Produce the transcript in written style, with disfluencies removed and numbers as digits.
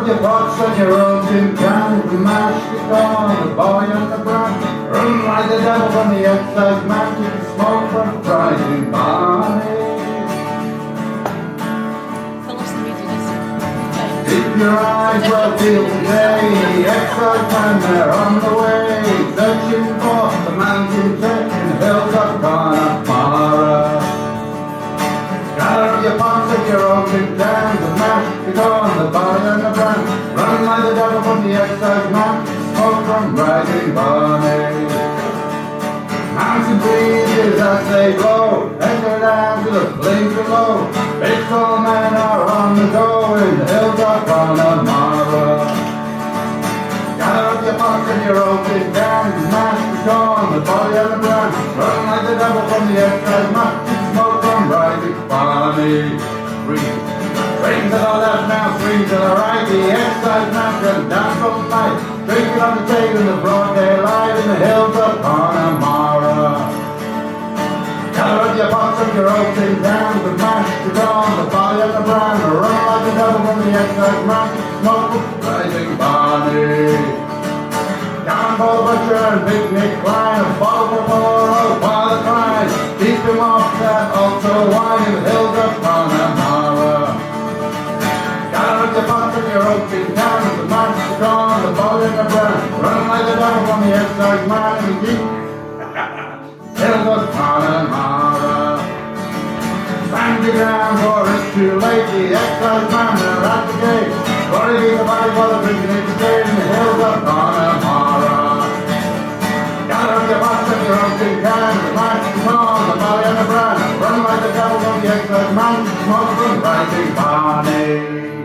up your pots and your own tin cans and mash the corn, the boy and the bran. Run like the devil from the excise man, you can smoke from Friday Barney. Keep your eyes well peeled today, the excise man, they're on the way, searching for the mountain tech in the hills of Connemara. Gather up your pots and your own tin cans and mash the corn, the boy and the bran. Run like the devil from the excise man, smoke from Rising Barney. Mountain breezes as they blow, echo down to the plains below. Big tall men are on the go in the hills of Connemara. Gather up your pots and your old tin cans and mash the corn, the boy and the bran. Run like the devil from the excise man, smoke from Rising Barney. Three to the left now, three to the right, the excise man can dance all night, drinking on the table in the broad daylight in the hills of Connemara. Gather up your pots and your old tin cans and mash the corn, the boy and the bran. Run like the devil from the excise man, smoke from Rising Barney. Down for the butcher and Big Nick Klein, a bottle for more, oh, while the cries, keep him off that ultra wine in the hills of Connemara. Gather up your pots and your old tin cans and mash the corn, the boy and the bran. Run like the devil from the excise man in the deep hills of Connemara. Stand your ground for it's too late, the excise man, they're at the gate. Worry be the body while they're drinking it today in the hills of Connemara. Gather up your pots and your own tin cans and mash the corn, the boy and the bran. Run like the devil from the excise man, smoke from Rising Barney.